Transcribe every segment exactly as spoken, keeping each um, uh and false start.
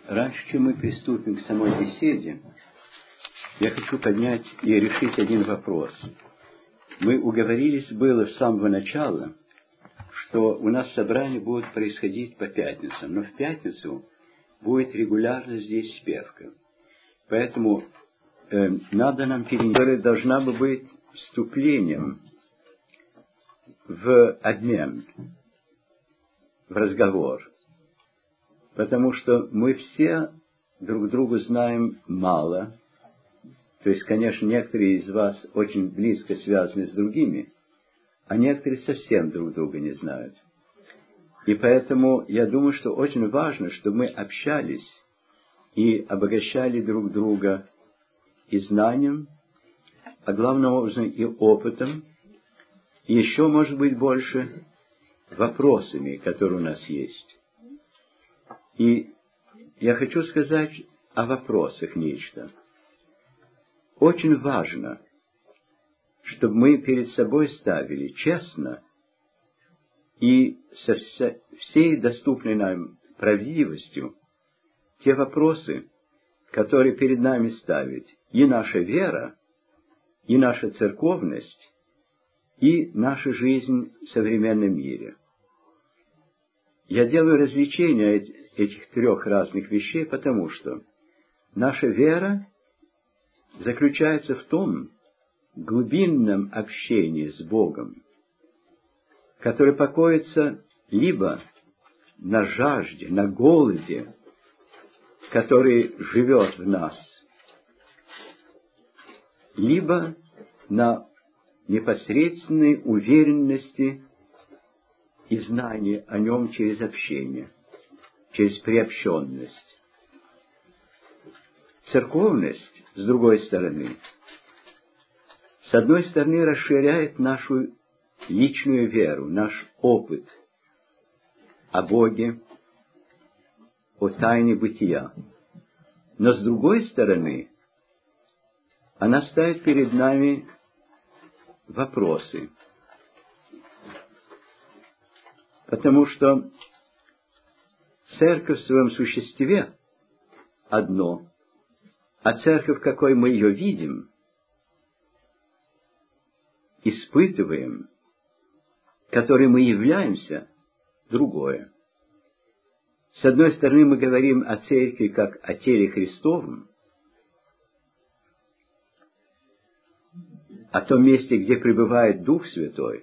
раньше, чем мы приступим к самой беседе, я хочу поднять и решить один вопрос. Мы уговорились было с самого начала, что у нас собрания будут происходить по пятницам, но в пятницу будет регулярно здесь спевка. Поэтому э, надо нам перенести, которая должна бы быть вступлением в обмен, в разговор. Потому что мы все друг другу знаем мало. То есть, конечно, некоторые из вас очень близко связаны с другими, а некоторые совсем друг друга не знают. И поэтому я думаю, что очень важно, чтобы мы общались и обогащали друг друга и знанием, а главным образом и опытом, и еще, может быть, больше вопросами, которые у нас есть. И я хочу сказать о вопросах нечто. Очень важно, чтобы мы перед собой ставили честно и со всей доступной нам правдивостью те вопросы, которые перед нами ставит и наша вера, и наша церковность, и наша жизнь в современном мире. Я делаю развлечение этих трех разных вещей, потому что наша вера заключается в том глубинном общении с Богом, которое покоится либо на жажде, на голоде, который живет в нас, либо на непосредственной уверенности и знании о нем через общение, через приобщенность. Церковность, с другой стороны, с одной стороны расширяет нашу личную веру, наш опыт о Боге, о тайне бытия. Но с другой стороны, она ставит перед нами вопросы. Потому что церковь в своем существе одно, а церковь, какой мы ее видим, испытываем, которой мы являемся, другое. С одной стороны, мы говорим о церкви как о теле Христовом, о том месте, где пребывает Дух Святой,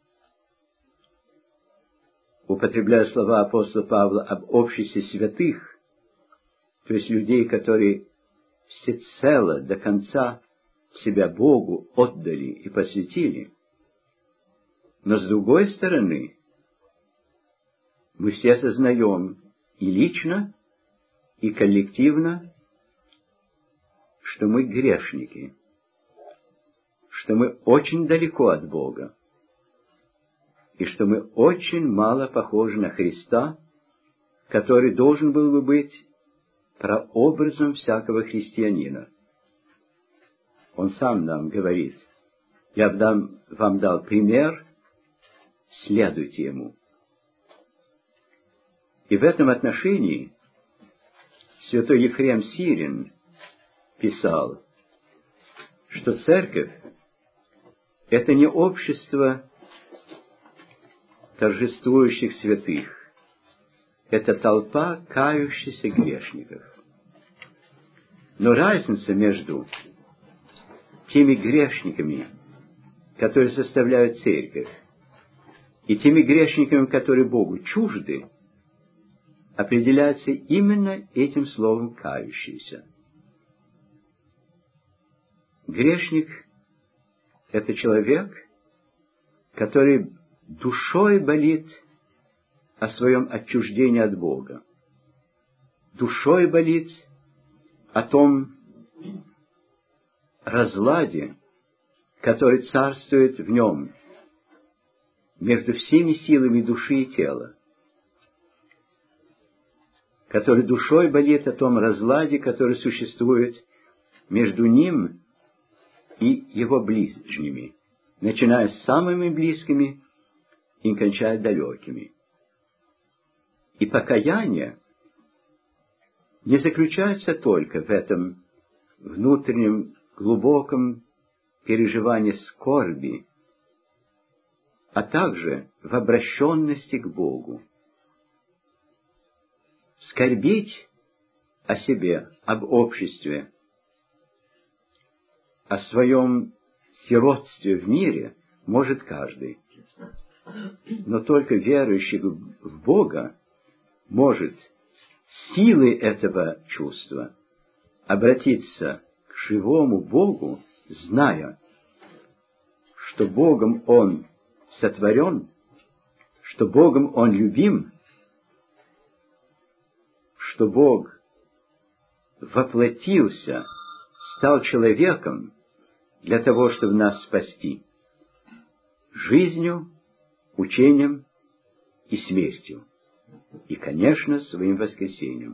употребляя слова апостола Павла об обществе святых, то есть людей, которые всецело до конца себя Богу отдали и посвятили. Но с другой стороны, мы все осознаем и лично, и коллективно, что мы грешники, что мы очень далеко от Бога, и что мы очень мало похожи на Христа, который должен был бы быть прообразом всякого христианина. Он сам нам говорит: «Я дам, вам дал пример, следуйте ему». И в этом отношении святой Ефрем Сирин писал, что церковь — это не общество торжествующих святых, это толпа кающихся грешников. Но разница между теми грешниками, которые составляют церковь, и теми грешниками, которые Богу чужды, определяется именно этим словом «кающийся». Грешник — это человек, который душой болит о своем отчуждении от Бога, душой болит о том разладе, который царствует в нем между всеми силами души и тела, который душой болит о том разладе, который существует между ним и его ближними, начиная с самыми близкими и кончая далекими. И покаяние не заключается только в этом внутреннем глубоком переживании скорби, а также в обращенности к Богу. Скорбить о себе, об обществе, о своем сиротстве в мире может каждый. Но только верующий в Бога может силой этого чувства обратиться к живому Богу, зная, что Богом Он сотворен, что Богом Он любим, что Бог воплотился, стал человеком для того, чтобы нас спасти жизнью, учением и смертью, и, конечно, своим воскресением.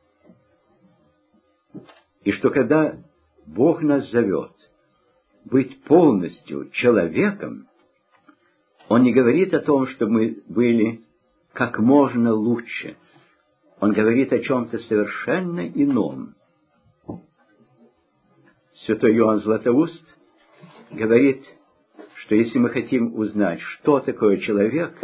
И что когда Бог нас зовет быть полностью человеком, Он не говорит о том, что мы были как можно лучше. Он говорит о чем-то совершенно ином. Святой Иоанн Златоуст говорит, что если мы хотим узнать, что такое человек,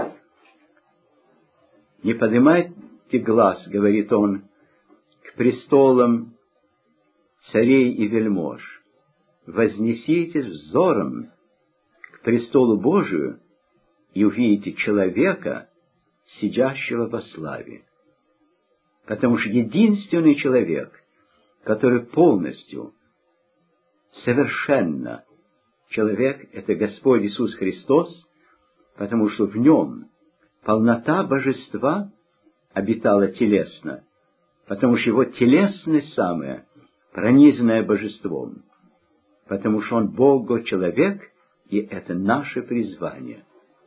не поднимайте глаз, говорит он, к престолам царей и вельмож, вознеситесь взором к престолу Божию и увидите человека, сидящего во славе. Потому что единственный человек, который полностью, совершенно человек, это Господь Иисус Христос, потому что в Нем полнота божества обитала телесно, потому что Его телесность самая, пронизанная божеством, потому что Он Бог-человек, и это наше призвание.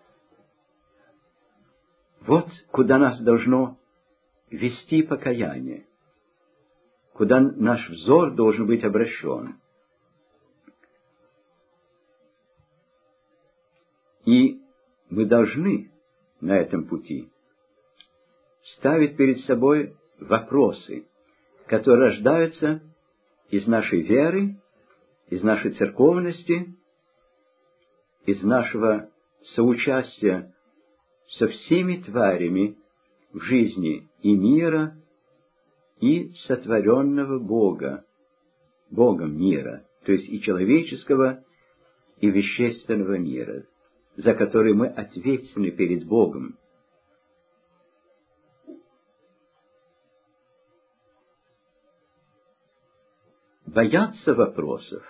Вот куда нас должно вести покаяние, куда наш взор должен быть обращен. И мы должны на этом пути ставить перед собой вопросы, которые рождаются из нашей веры, из нашей церковности, из нашего соучастия со всеми тварями в жизни и мира, и сотворенного Бога, Богом мира, то есть и человеческого, и вещественного мира, за который мы ответственны перед Богом. Бояться вопросов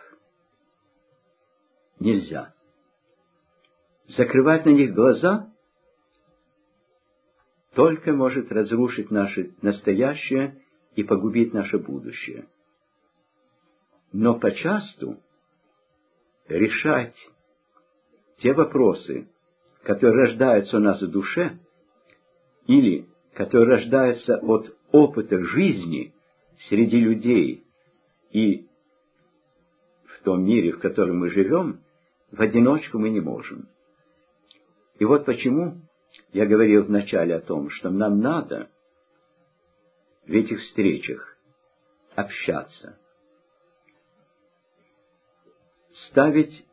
нельзя. Закрывать на них глаза только может разрушить наше настоящее и погубить наше будущее. Но почасту решать те вопросы, которые рождаются у нас в душе, или которые рождаются от опыта жизни среди людей и в том мире, в котором мы живем, в одиночку мы не можем. И вот почему я говорил вначале о том, что нам надо в этих встречах общаться, ставить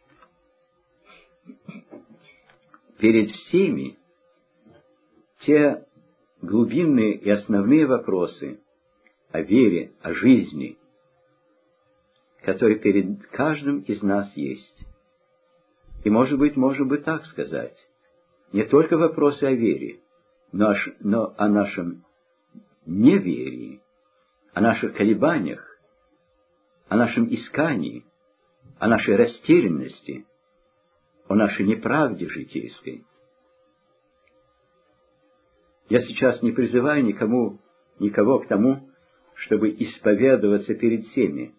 перед всеми те глубинные и основные вопросы о вере, о жизни, которые перед каждым из нас есть. И, может быть, можно бы так сказать, не только вопросы о вере, но, но о нашем неверии, о наших колебаниях, о нашем искании, о нашей растерянности, о нашей неправде житейской. Я сейчас не призываю никому, никого к тому, чтобы исповедоваться перед всеми.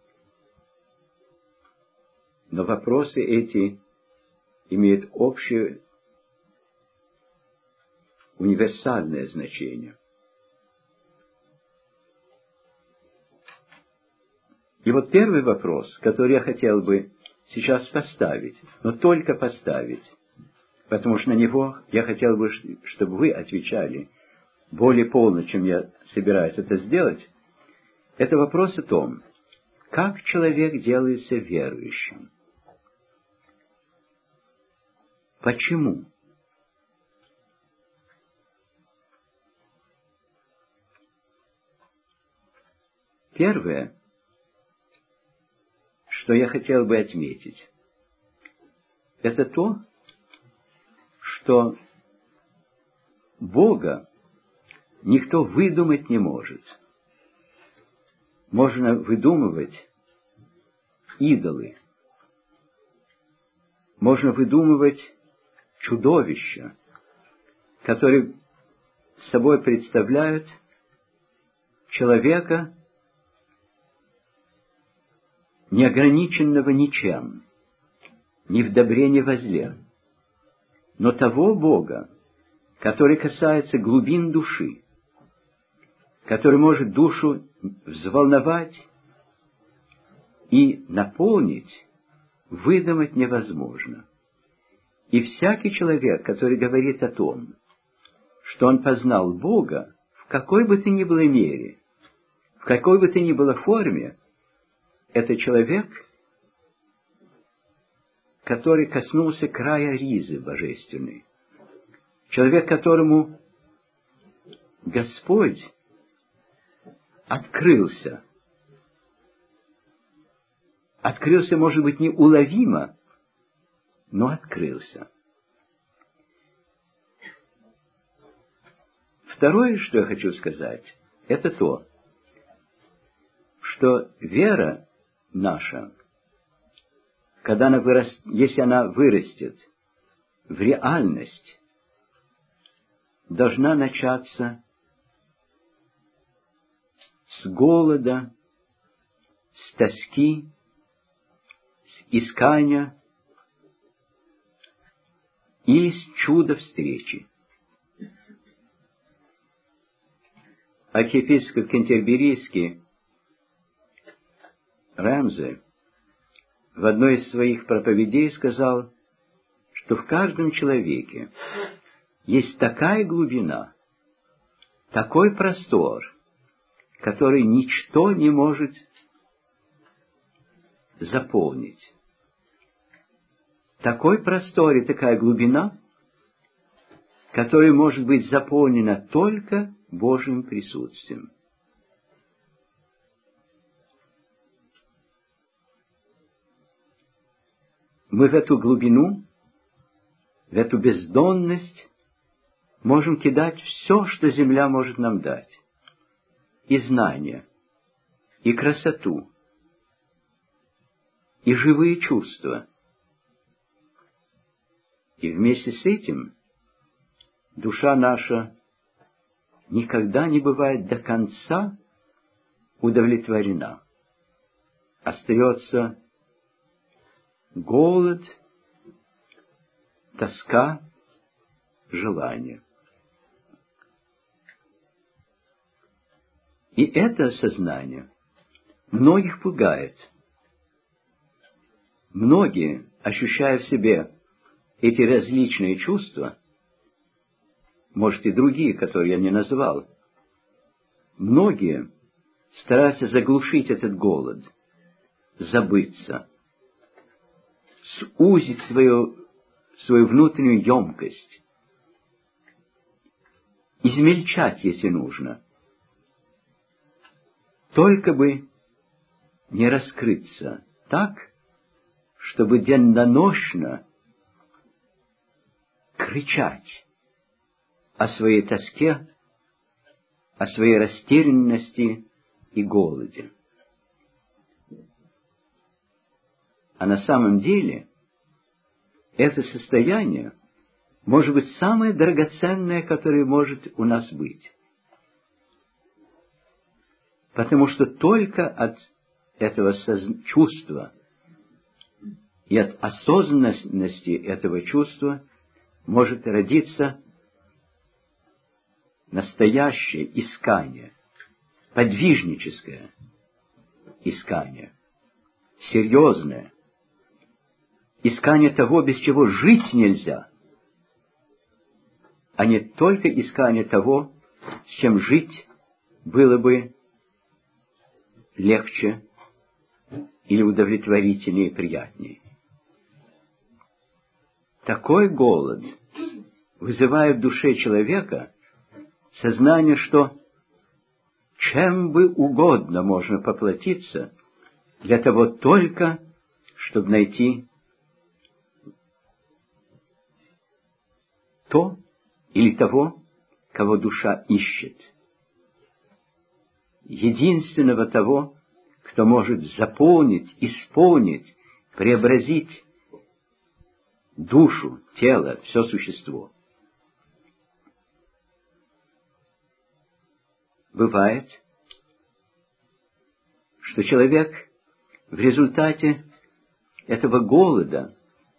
Но вопросы эти имеют общее универсальное значение. И вот первый вопрос, который я хотел бы сейчас поставить, но только поставить, потому что на него я хотел бы, чтобы вы отвечали более полно, чем я собираюсь это сделать, это вопрос о том, как человек делается верующим. Почему? Первое, что я хотел бы отметить, это то, что Бога никто выдумать не может. Можно выдумывать идолы, можно выдумывать чудовища, которые собой представляют человека, не ограниченного ничем, ни в добре, ни во зле, но того Бога, который касается глубин души, который может душу взволновать и наполнить, выдумать невозможно. И всякий человек, который говорит о том, что он познал Бога, в какой бы то ни было мере, в какой бы то ни было форме, это человек, который коснулся края ризы божественной. Человек, которому Господь открылся. Открылся, может быть, неуловимо, но открылся. Второе, что я хочу сказать, это то, что вера наша, когда она вырастет, если она вырастет в реальность, должна начаться с голода, с тоски, с искания или с чуда встречи. Архиепископ Кентерберийский Рэмзе в одной из своих проповедей сказал, что в каждом человеке есть такая глубина, такой простор, который ничто не может заполнить. Такой простор и такая глубина, которая может быть заполнена только Божьим присутствием. Мы в эту глубину, в эту бездонность можем кидать все, что земля может нам дать. И знания, и красоту, и живые чувства. И вместе с этим душа наша никогда не бывает до конца удовлетворена. Остается голод, тоска, желание. И это осознание многих пугает. Многие, ощущая в себе эти различные чувства, может и другие, которые я не назвал, многие стараются заглушить этот голод, забыться, сузить свою, свою внутреннюю емкость, измельчать, если нужно, только бы не раскрыться так, чтобы денно-нощно кричать о своей тоске, о своей растерянности и голоде. А на самом деле это состояние может быть самое драгоценное, которое может у нас быть. Потому что только от этого чувства и от осознанности этого чувства может родиться настоящее искание, подвижническое искание, серьезное, искание того, без чего жить нельзя, а не только искание того, с чем жить было бы легче или удовлетворительнее и приятнее. Такой голод вызывает в душе человека сознание, что чем бы угодно можно поплатиться для того только, чтобы найти то или того, кого душа ищет. Единственного того, кто может заполнить, исполнить, преобразить душу, тело, все существо. Бывает, что человек в результате этого голода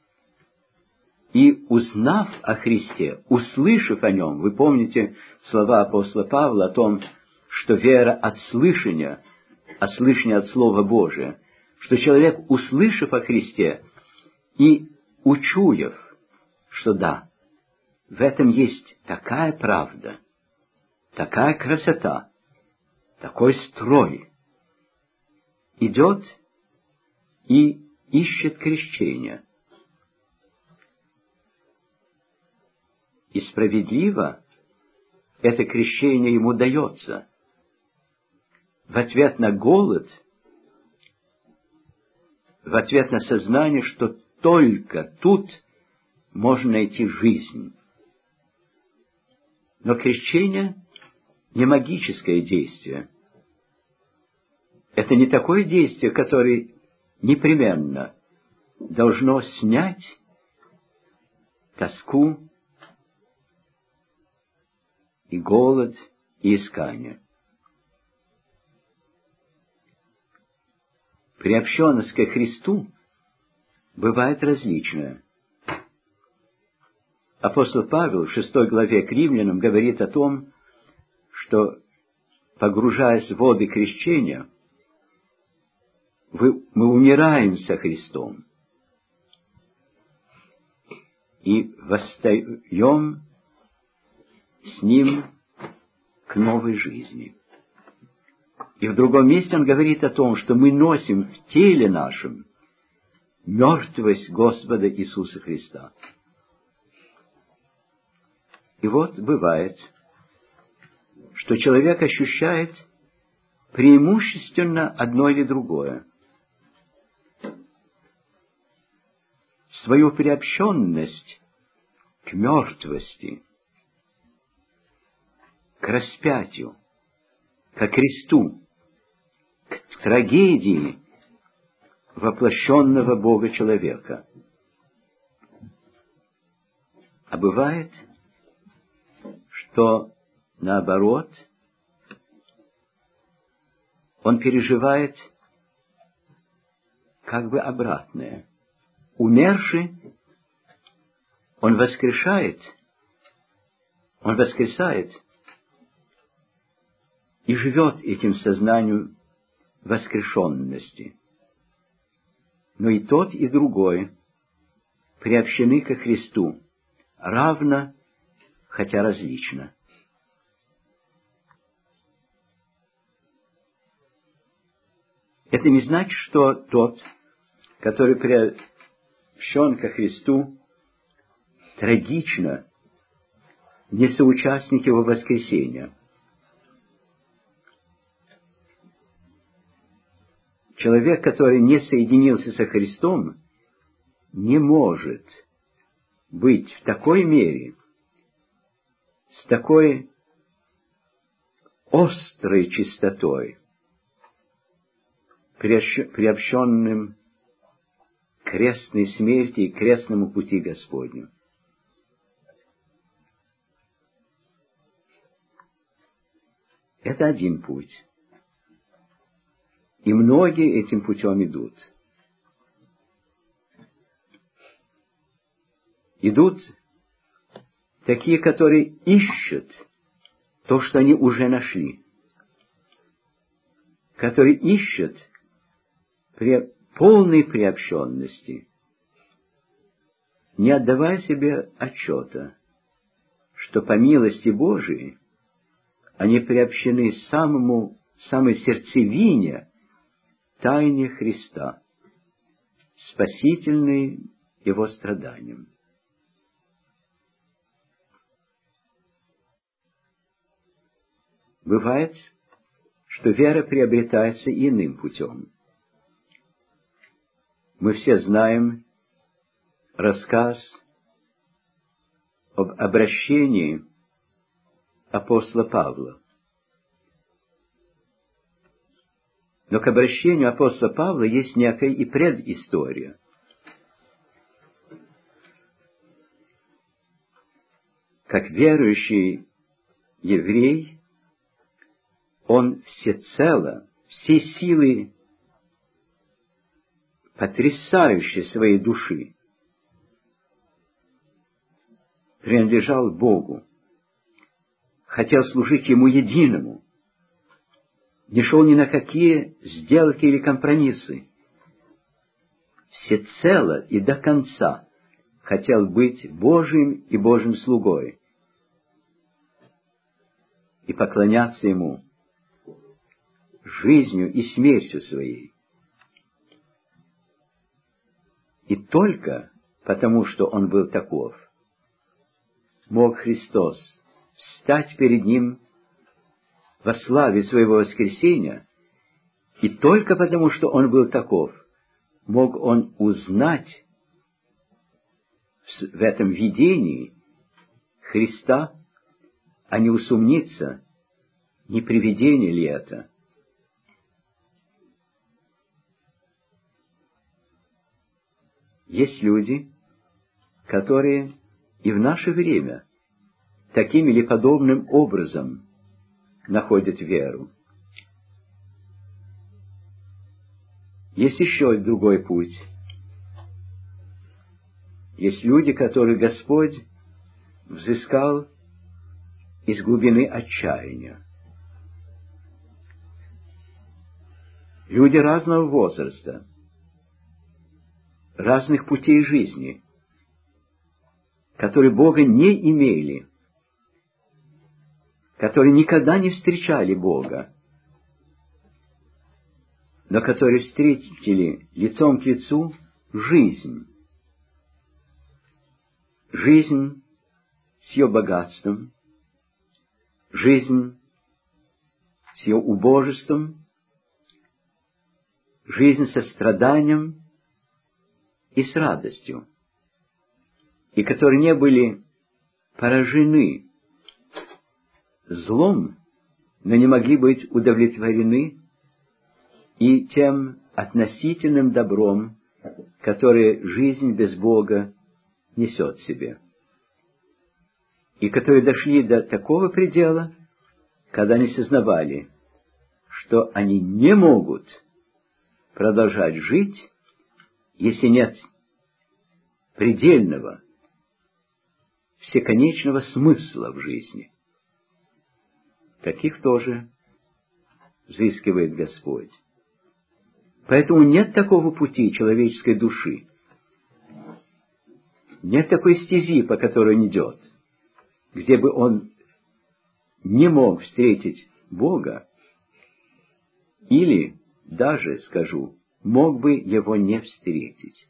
и узнав о Христе, услышав о Нем, вы помните слова апостола Павла о том, что вера от слышания, а слышание от Слова Божия, что человек, услышав о Христе и учуяв, что да, в этом есть такая правда, такая красота, такой строй, идет и ищет крещения. И справедливо это крещение ему дается. В ответ на голод, в ответ на сознание, что только тут можно найти жизнь. Но крещение не магическое действие. Это не такое действие, которое непременно должно снять тоску и голод, и искание. Приобщенность ко Христу бывает различная. Апостол Павел в шестой главе к Римлянам говорит о том, что, погружаясь в воды крещения, мы умираем со Христом и восстаем с Ним к новой жизни. И в другом месте он говорит о том, что мы носим в теле нашем мертвость Господа Иисуса Христа. И вот бывает, что человек ощущает преимущественно одно или другое. Свою приобщенность к мертвости, к распятию, ко кресту, к трагедии воплощенного Бога-человека. А бывает, что наоборот, он переживает как бы обратное. Умерший, он воскрешает, он воскресает и живет этим сознанием воскрешенности. Но и тот, и другой приобщены ко Христу равно, хотя различно. Это не значит, что тот, который приобщен ко Христу, трагично не соучастник Его воскресения. Человек, который не соединился со Христом, не может быть в такой мере, с такой острой чистотой, приобщенным к крестной смерти и крестному пути Господню. Это один путь. И многие этим путем идут. Идут такие, которые ищут то, что они уже нашли. Которые ищут при полной приобщенности, не отдавая себе отчета, что по милости Божией они приобщены самому, самой сердцевине тайне Христа, спасительной Его страданием. Бывает, что вера приобретается иным путем. Мы все знаем рассказ об обращении апостола Павла. Но к обращению апостола Павла есть некая и предыстория. Как верующий еврей, он всецело, всей силой потрясающей своей души принадлежал Богу, хотел служить Ему единому, не шел ни на какие сделки или компромиссы, всецело и до конца хотел быть Божьим и Божьим слугой и поклоняться Ему жизнью и смертью своей. И только потому, что он был таков, мог Христос встать перед ним во славе своего воскресения, и только потому, что он был таков, мог он узнать в этом видении Христа, а не усомниться, не привидение ли это. Есть люди, которые и в наше время таким или подобным образом находят веру. Есть еще другой путь. Есть люди, которых Господь взыскал из глубины отчаяния. Люди разного возраста, разных путей жизни, которые Бога не имели, которые никогда не встречали Бога, но которые встретили лицом к лицу жизнь. Жизнь с ее богатством, жизнь с ее убожеством, жизнь со страданием и с радостью, и которые не были поражены злом, но не могли быть удовлетворены и тем относительным добром, которое жизнь без Бога несет в себе, и которые дошли до такого предела, когда они сознавали, что они не могут продолжать жить, если нет предельного, всеконечного смысла в жизни. Таких тоже взыскивает Господь. Поэтому нет такого пути человеческой души, нет такой стези, по которой он идет, где бы он не мог встретить Бога, или даже, скажу, мог бы его не встретить.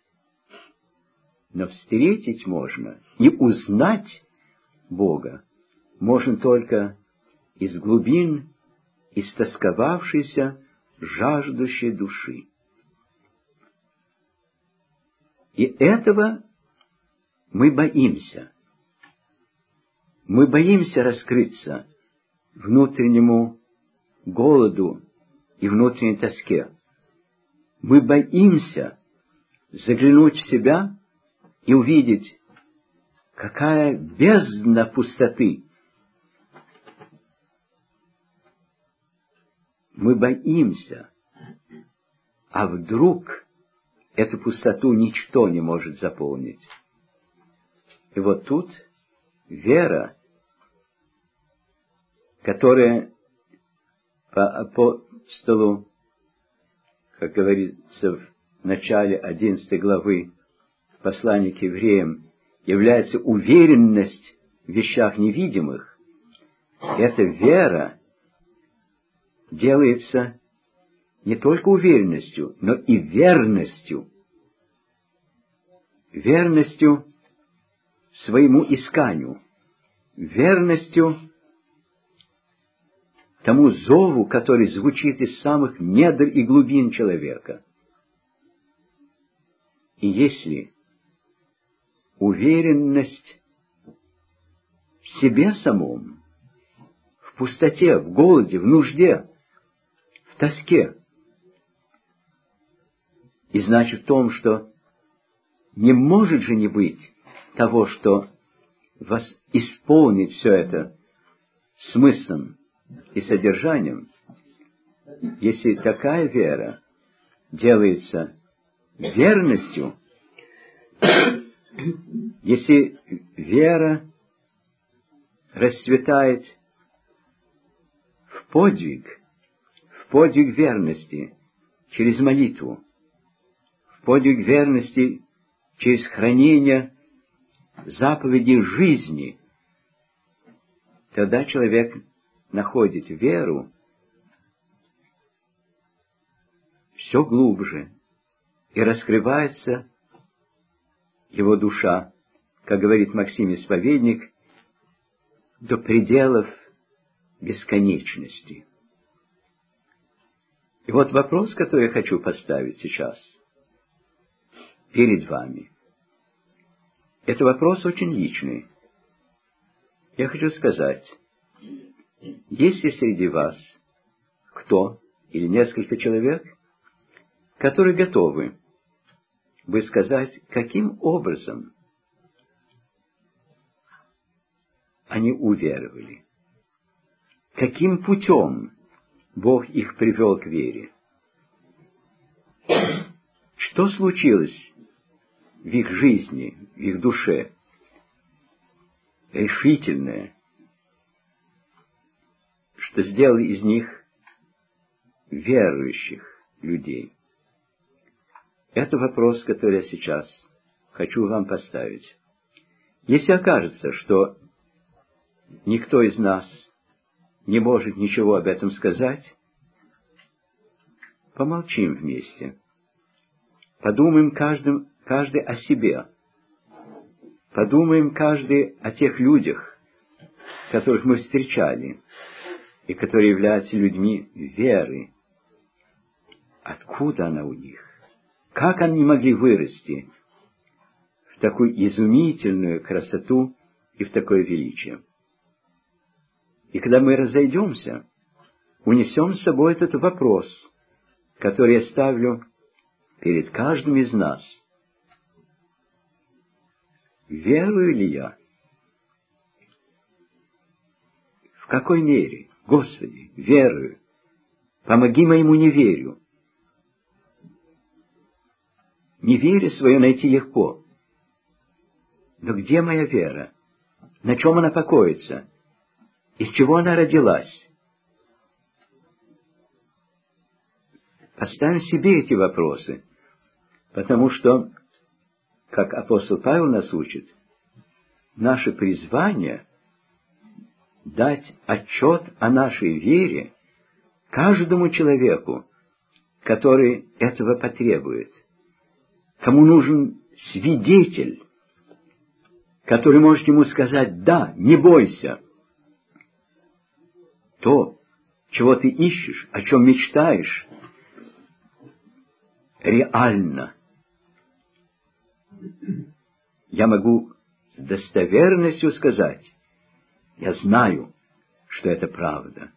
Но встретить можно и узнать Бога можно только из глубин истосковавшейся, жаждущей души. И этого мы боимся. Мы боимся раскрыться внутреннему голоду и внутренней тоске. Мы боимся заглянуть в себя и увидеть, какая бездна пустоты. Мы боимся, а вдруг эту пустоту ничто не может заполнить. И вот тут вера, которая по апостолу, как говорится в начале одиннадцатой главы послания к евреям, является уверенность в вещах невидимых, эта вера делается не только уверенностью, но и верностью. Верностью своему исканию, верностью тому зову, который звучит из самых недр и глубин человека. И если уверенность в себе самом, в пустоте, в голоде, в нужде, в тоске, и значит в том, что не может же не быть того, что вас исполнит все это смыслом и содержанием, если такая вера делается верностью, если вера расцветает в подвиг, в подвиг верности через молитву, в подвиг верности через хранение заповедей жизни, тогда человек находит веру все глубже, и раскрывается его душа, как говорит Максим Исповедник, до пределов бесконечности. И вот вопрос, который я хочу поставить сейчас перед вами. Это вопрос очень личный. Я хочу сказать, есть ли среди вас кто или несколько человек, которые готовы бы сказать, каким образом они уверовали, каким путем Бог их привел к вере, что случилось в их жизни, в их душе, решительное, что сделало из них верующих людей. Это вопрос, который я сейчас хочу вам поставить. Если окажется, что никто из нас не может ничего об этом сказать, помолчим вместе. Подумаем каждым, каждый о себе. Подумаем каждый о тех людях, которых мы встречали, и которые являются людьми веры. Откуда она у них? Как они могли вырасти в такую изумительную красоту и в такое величие? И когда мы разойдемся, унесем с собой этот вопрос, который я ставлю перед каждым из нас. Верую ли я? В какой мере? Господи, верую. Помоги моему неверию. Неверие свое найти легко. Но где моя вера? На чем она покоится? Из чего она родилась? Поставим себе эти вопросы, потому что, как апостол Павел нас учит, наше призвание — дать отчет о нашей вере каждому человеку, который этого потребует, кому нужен свидетель, который может ему сказать: «Да, не бойся». То, чего ты ищешь, о чем мечтаешь, реально. Я могу с достоверностью сказать, я знаю, что это правда.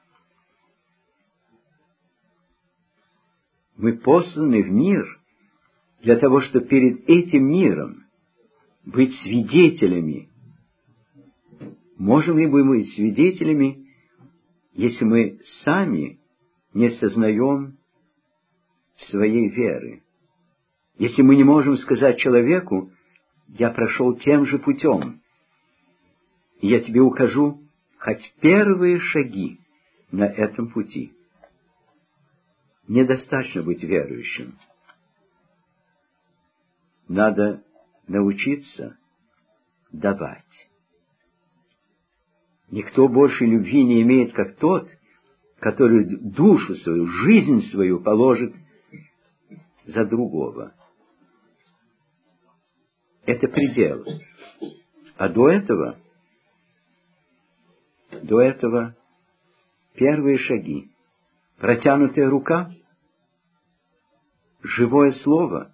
Мы посланы в мир для того, чтобы перед этим миром быть свидетелями. Можем ли мы быть свидетелями, если мы сами не сознаем своей веры? Если мы не можем сказать человеку: я прошел тем же путем, и я тебе укажу хоть первые шаги на этом пути. Недостаточно быть верующим. Надо научиться давать. Никто больше любви не имеет, как тот, который душу свою, жизнь свою положит за другого. Это предел. А до этого, до этого первые шаги. Протянутая рука, живое слово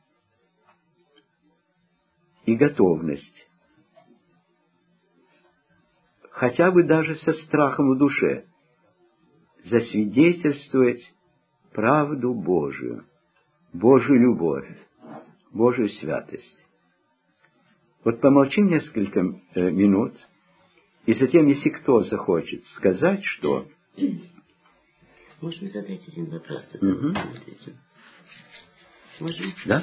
и готовность. Хотя бы даже со страхом в душе, засвидетельствовать правду Божию, Божью любовь, Божью святость. Вот помолчим несколько э, минут, и затем, если кто захочет сказать, что... Можно задать один вопрос? Угу. Можно? Да?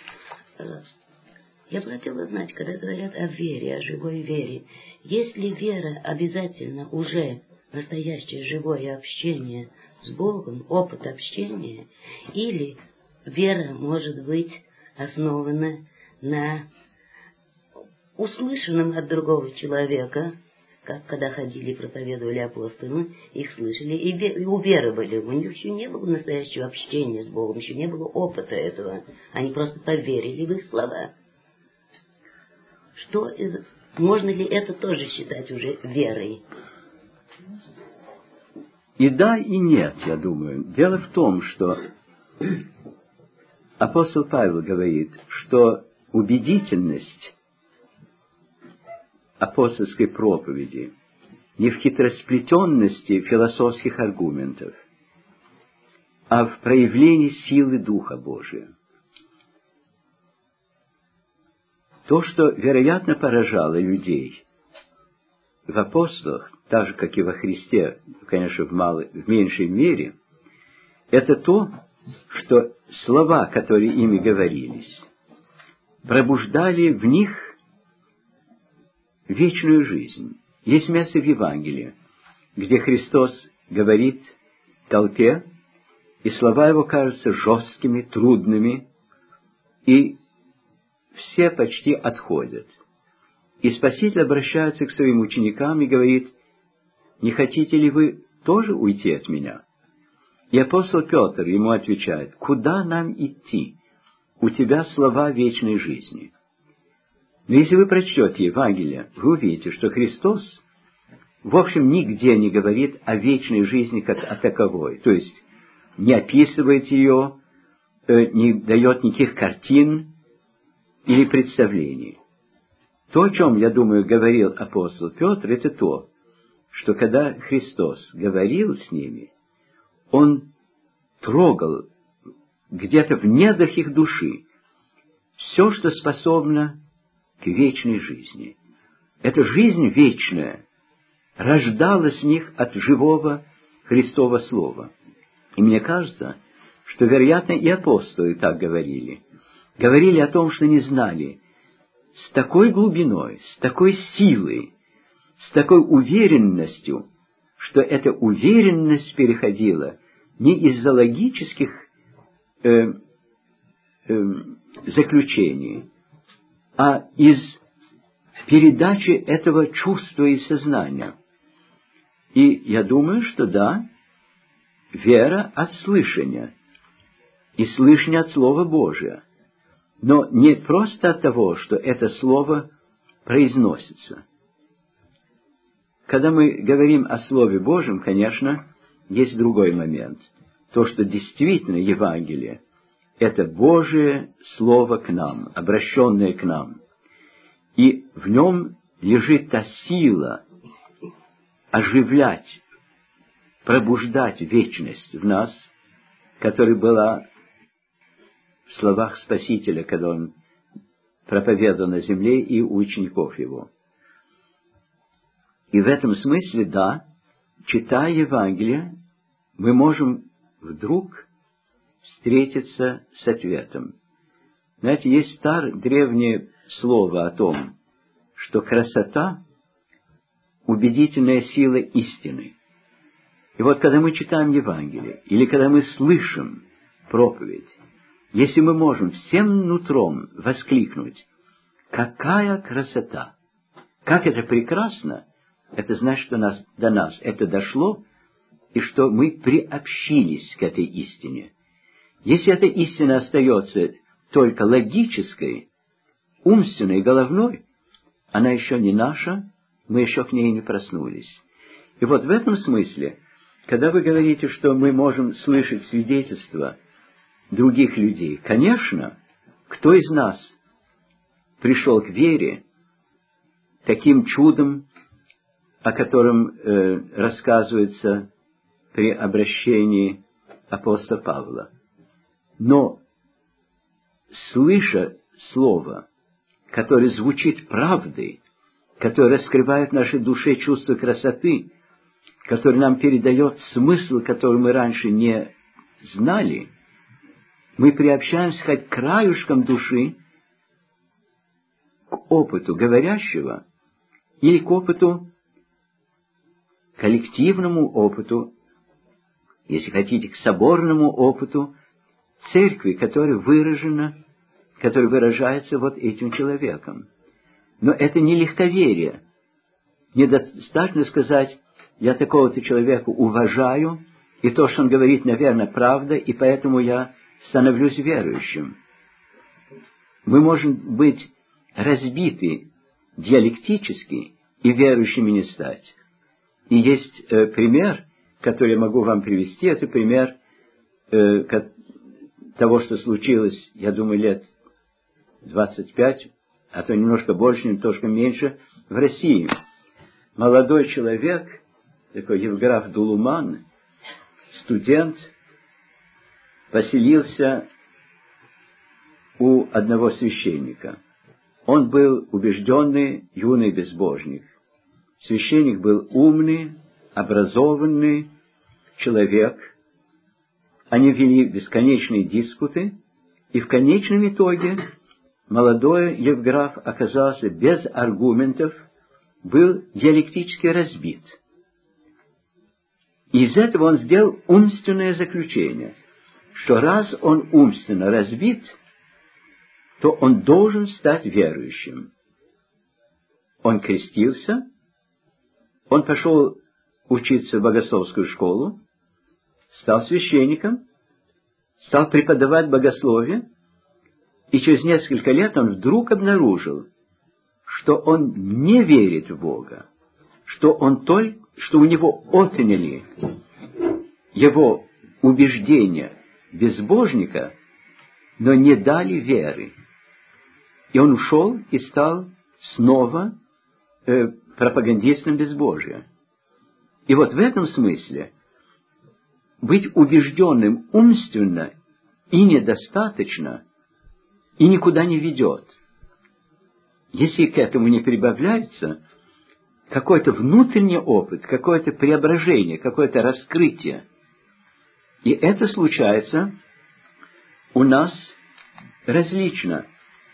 Я бы хотела знать, когда говорят о вере, о живой вере, есть ли вера обязательно уже настоящее живое общение с Богом, опыт общения, или вера может быть основана на услышанном от другого человека, как когда ходили и проповедовали апостолы, их слышали и уверовали. У них еще не было настоящего общения с Богом, еще не было опыта этого. Они просто поверили в их слова. Что из... Можно ли это тоже считать уже верой? И да, и нет, я думаю. Дело в том, что апостол Павел говорит, что убедительность апостольской проповеди не в хитросплетенности философских аргументов, а в проявлении силы Духа Божия. То, что, вероятно, поражало людей в апостолах, так же, как и во Христе, конечно, в, малой, в меньшей мере, это то, что слова, которые ими говорились, пробуждали в них вечную жизнь. Есть место в Евангелии, где Христос говорит толпе, и слова его кажутся жесткими, трудными, и все почти отходят. И Спаситель обращается к своим ученикам и говорит: «Не хотите ли вы тоже уйти от меня?» И апостол Петр ему отвечает: «Куда нам идти? У тебя слова вечной жизни». Но если вы прочтете Евангелие, вы увидите, что Христос, в общем, нигде не говорит о вечной жизни как о таковой. То есть не описывает ее, не дает никаких картин или представлений. То, о чем, я думаю, говорил апостол Петр, это то, что когда Христос говорил с ними, Он трогал где-то в недрах их души все, что способно к вечной жизни. Эта жизнь вечная рождалась в них от живого Христова Слова. И мне кажется, что, вероятно, и апостолы так говорили. Говорили о том, что не знали с такой глубиной, с такой силой, с такой уверенностью, что эта уверенность переходила не из-за логических э, э, заключений, а из передачи этого чувства и сознания. И я думаю, что да, вера от слышания, и слышание от Слова Божия, но не просто от того, что это Слово произносится. Когда мы говорим о Слове Божьем, конечно, есть другой момент. То, что действительно Евангелие — это Божие Слово к нам, обращенное к нам. И в нем лежит та сила оживлять, пробуждать вечность в нас, которая была в словах Спасителя, когда Он проповедовал на земле, и у учеников Его. И в этом смысле, да, читая Евангелие, мы можем вдруг встретиться с ответом. Знаете, есть старое древнее слово о том, что красота — убедительная сила истины. И вот когда мы читаем Евангелие, или когда мы слышим проповедь, если мы можем всем нутром воскликнуть: «Какая красота! Как это прекрасно!», Это значит, что нас, до нас это дошло, и что мы приобщились к этой истине. Если эта истина остается только логической, умственной, головной, она еще не наша, мы еще к ней не проснулись. И вот в этом смысле, когда вы говорите, что мы можем слышать свидетельства других людей, конечно, кто из нас пришел к вере таким чудом, о котором э, рассказывается при обращении апостола Павла. Но, слыша слово, которое звучит правдой, которое раскрывает в нашей душе чувство красоты, которое нам передает смысл, который мы раньше не знали, мы приобщаемся хоть к краюшкам души, к опыту говорящего или к опыту, коллективному опыту, если хотите, к соборному опыту церкви, которая выражена, которая выражается вот этим человеком. Но это не легковерие. Недостаточно сказать, я такого-то человека уважаю, и то, что он говорит, наверное, правда, и поэтому я становлюсь верующим. Мы можем быть разбиты диалектически и верующими не стать. И есть э, пример, который я могу вам привести, это пример э, того, что случилось, я думаю, лет двадцать пять, а то немножко больше, немножко меньше, в России. Молодой человек, такой Евграф Дулуман, студент, поселился у одного священника. Он был убежденный юный безбожник. Священник был умный, образованный человек. Они вели бесконечные диспуты, и в конечном итоге молодой Евграф оказался без аргументов, был диалектически разбит. И из этого он сделал умственное заключение, что раз он умственно разбит, то он должен стать верующим. Он крестился, он пошел учиться в богословскую школу, стал священником, стал преподавать богословие, и через несколько лет он вдруг обнаружил, что он не верит в Бога, что он только, что у него отняли его убеждения безбожника, но не дали веры. И он ушел и стал снова э, пропагандистом безбожия. И вот в этом смысле быть убежденным умственно и недостаточно, и никуда не ведет. Если к этому не прибавляется какой-то внутренний опыт, какое-то преображение, какое-то раскрытие. И это случается у нас различно.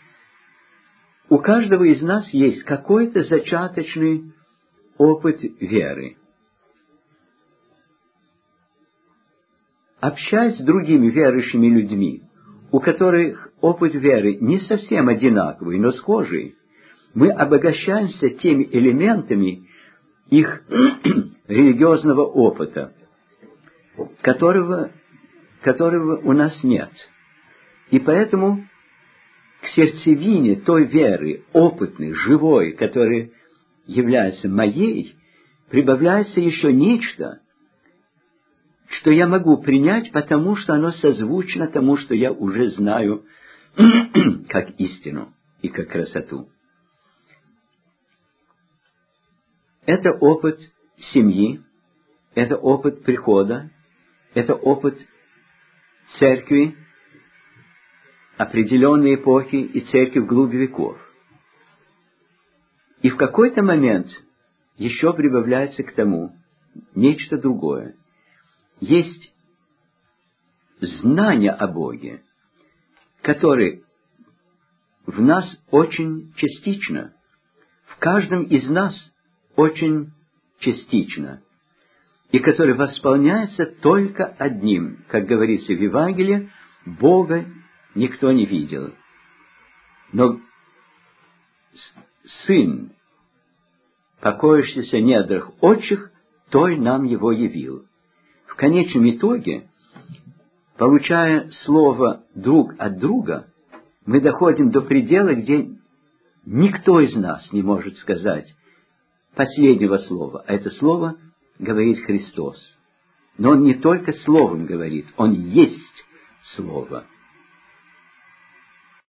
У каждого из нас есть какой-то зачаточный опыт веры. Общаясь с другими верующими людьми, у которых опыт веры не совсем одинаковый, но схожий, мы обогащаемся теми элементами их религиозного опыта, которого, которого у нас нет. И поэтому к сердцевине той веры, опытной, живой, которая является моей, прибавляется еще нечто, что я могу принять, потому что оно созвучно тому, что я уже знаю как истину и как красоту. Это опыт семьи, это опыт прихода, это опыт церкви, определенной эпохи и церкви в глубь веков. И в какой-то момент еще прибавляется к тому нечто другое. Есть знание о Боге, которое в нас очень частично, в каждом из нас очень частично, и которое восполняется только одним, как говорится в Евангелии, Бога никто не видел. Но Сын покоящийся в недрах отчих, той нам его явил. В конечном итоге, получая слово друг от друга, мы доходим до предела, где никто из нас не может сказать последнего слова. А это слово говорит Христос. Но Он не только словом говорит, Он есть Слово.